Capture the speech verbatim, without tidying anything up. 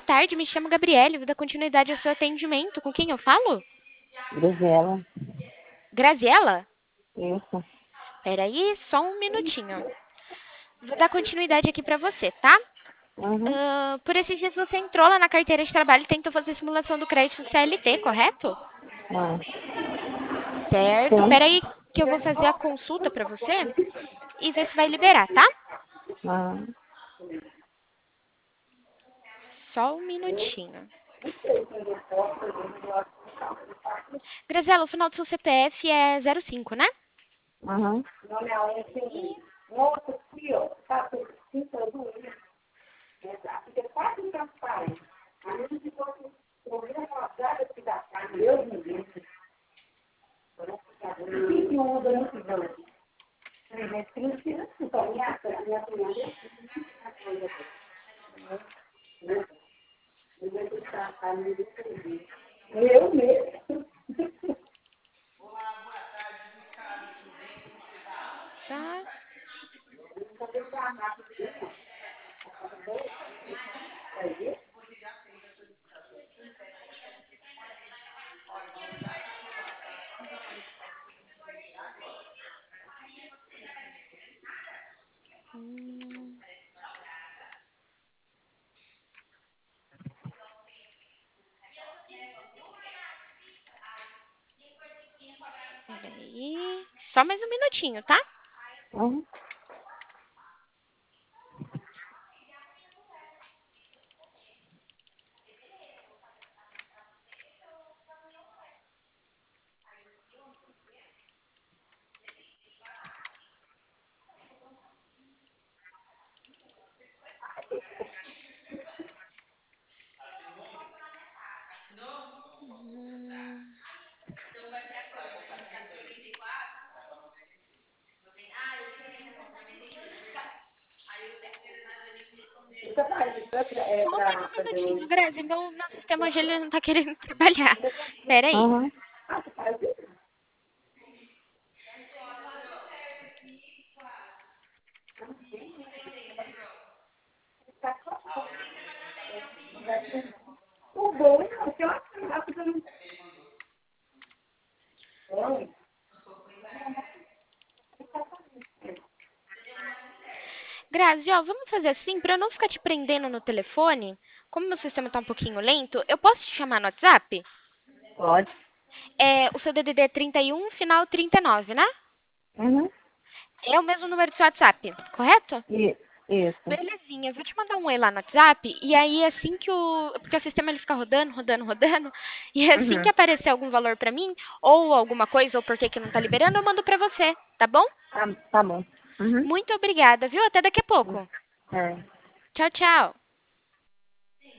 tarde, me chamo Gabriele, vou dar continuidade ao seu atendimento. Com quem eu falo? Graziela. Graziela? Isso. Peraí, só um minutinho. Vou dar continuidade aqui pra você, tá? Uhum. Ah, por esses dias você entrou lá na carteira de trabalho e tentou fazer simulação do crédito C L T, correto? Ah. Certo. Sim. Peraí que eu vou fazer a consulta pra você e ver se vai liberar, tá? Ah. Só um minutinho. Graziela, o final do seu C P F é zero cinco, né? Uhum. Eu mesmo. Tá. Hum, peraí. Só mais um minutinho, tá? Uhum. Hum, É só mais pra um fazer. minutinho, Grazi. Meu, meu sistema hoje ele não tá querendo trabalhar. Peraí. Uhum. O bom é que eu acho que eu fazendo. Grazi, ó, vamos fazer assim, pra eu não ficar te prendendo no telefone, como meu sistema tá um pouquinho lento, eu posso te chamar no WhatsApp? Pode. É, o seu D D D é trinta e um, final trinta e nove, né? Uhum. É o mesmo número do seu WhatsApp, correto? E, isso. Belezinha, eu vou te mandar um oi lá no WhatsApp, e aí assim que o... Porque o sistema ele fica rodando, rodando, rodando, e assim que Uhum. aparecer algum valor pra mim, ou alguma coisa, ou por que que não tá liberando, eu mando pra você, tá bom? Tá, tá bom. Uhum. Muito obrigada, viu? Até daqui a pouco. É. Tchau, tchau.